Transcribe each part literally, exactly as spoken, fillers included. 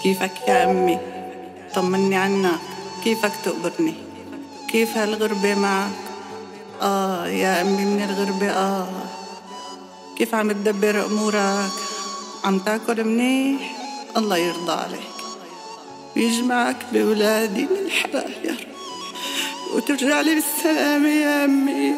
كيفك يا أمي؟ طمني عنك، كيفك تقبرني؟ كيف هالغربة معك؟ آه يا أمي من الغربة آه. كيف عم تدبر أمورك؟ عم تاكل منيح؟ الله يرضى عليك ويجمعك بولادي من الحلال يا رب، وترجع لي بالسلامة يا أمي.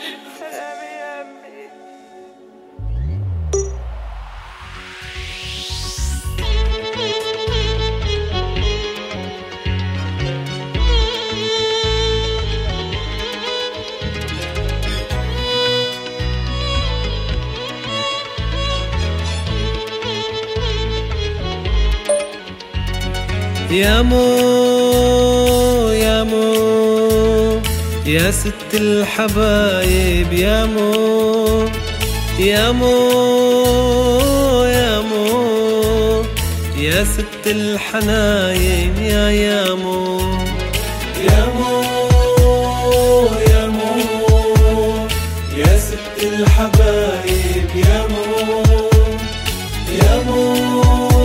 يا مو يا مو يا ست الحبايب، يا مو يا مو يا مو يا ست الحنايم، يا يا مو يا مو يا مو يا ست الحبايب، يا مو يا مو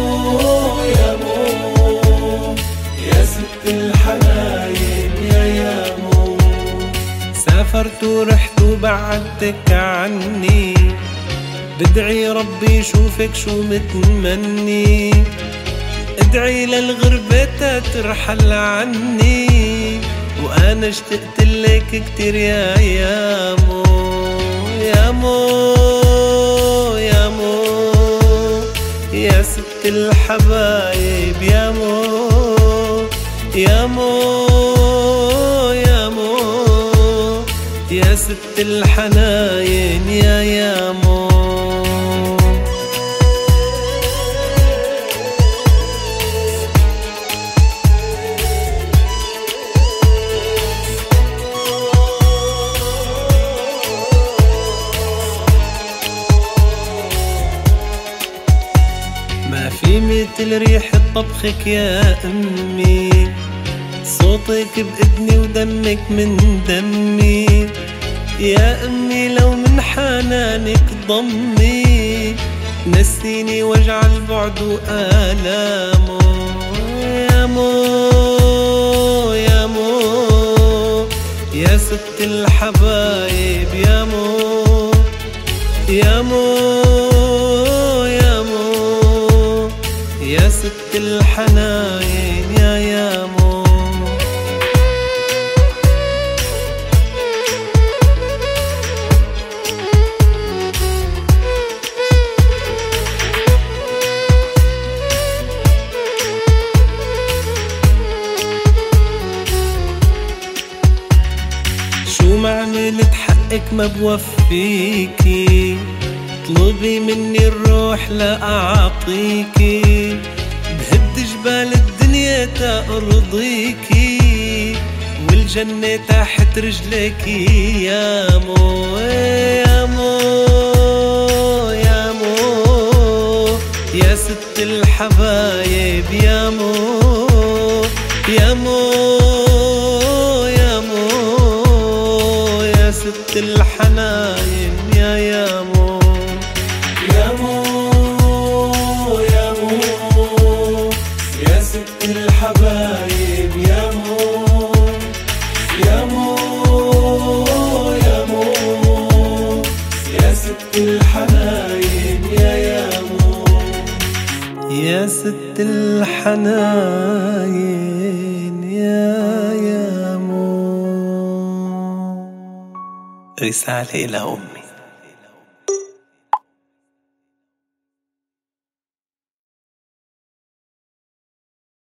الحنايم، يا يا مو. سافرت ورحت وبعدتك عني، بدعي ربي يشوفك شو متمني، ادعي للغربة ترحل عني، وانا اشتقت لك كتير يا يا مو يا مو يا مو يا ست الحبايب، يا مو يا مو يا مو يا ست الحناين، يا يا مو. ما في مثل ريحة طبخك يا أمي، صوتك بإذني ودمك من دمي، يا أمي لو من حنانك ضمي، نسيني وجع البعد وآلامه، يا مو يا مو يا ست الحبايب، يا مو يا مو يا مو يا ست الحناين، يا يا مو. شو ما عملت حقك ما بوفيكي، اطلبي مني الروح لا أعطيكي، بهد جبال الدنيا تأرضيكي، والجنة تحت رجليكي، يا مو يا مو يا مو يا ست الحبايب، يا مو يا مو يا مو يا ست الحنايم، يا يا مو يا مو يا مو يا ست الحبايب، يا مو يا مو يا مو يا ست الحنايم، يا يا مو يا ست الحناين، يا يا مو. رسالة إلى أمي.